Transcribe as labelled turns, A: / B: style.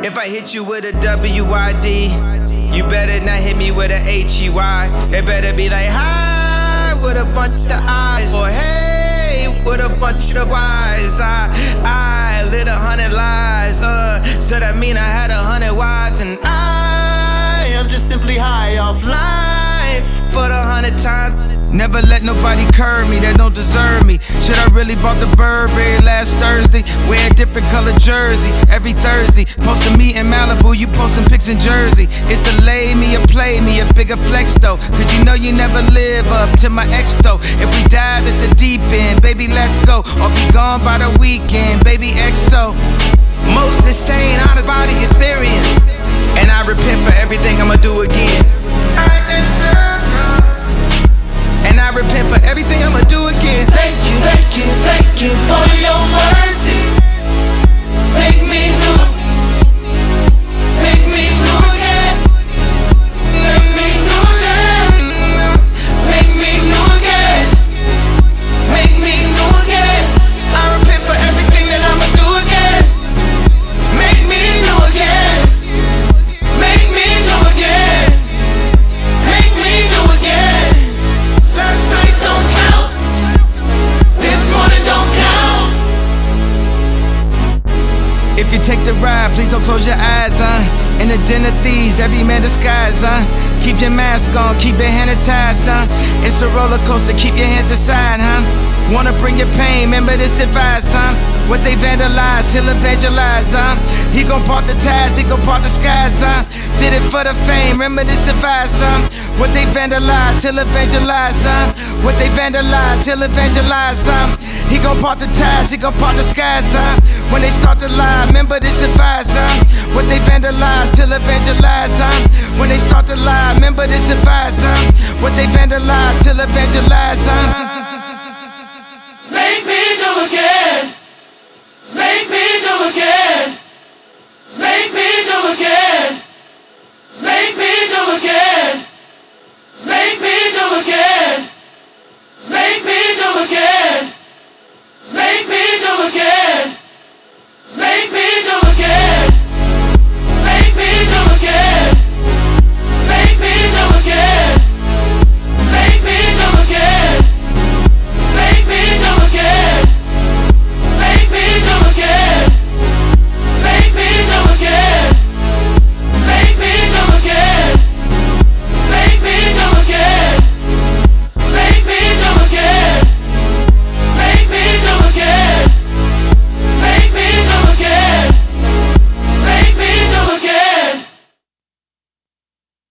A: If I hit you with a W-I-D, you better not hit me with a H-E-Y. It better be like hi with a bunch of eyes, or hey with a bunch of Y's. I lit 100 lies, so that mean I had 100 wives. And I am just simply high off life for the 100 times. Never let nobody curb me that don't deserve me. Shit, I really bought the Burberry last Thursday. Wear a different color jersey every Thursday. Posting me in Malibu, you posting pics in Jersey. It's the lay me or play me, a bigger flex though. Cause you know you never live up to my ex though. If we dive, it's the deep end, baby, let's go. Or be gone by the weekend, baby, XO. Most insane, out of body experience. And I repent for everything I'ma do again. And I repent for everything I'ma do again.
B: Thank you, thank you, thank you for your mercy. Make me new. Make me new again. Make me new again. Make me new again. Make me new again.
A: I repent for everything that I'ma do again.
B: Make me new again. Make me new again. Make me new again. Last night don't count. This morning don't count.
A: If you take the ride, please don't close your eyes, In the den of thieves, every man disguised, Keep your mask on, keep your hand attached, It's a roller coaster, keep your hands aside, Wanna bring your pain, remember this advice, What they vandalize, he'll evangelize, He gon' part the ties, he gon' part the skies, Did it for the fame, remember this advice, What they vandalize, he'll evangelize, What they vandalize, he'll evangelize, He gon' part the ties, he gon' part the skies, When they start to lie, remember this advice, What they vandalize, he'll evangelize, When they start to lie, remember this advice, What they vandalize, he'll evangelize,
B: Make me new again. Make me new again.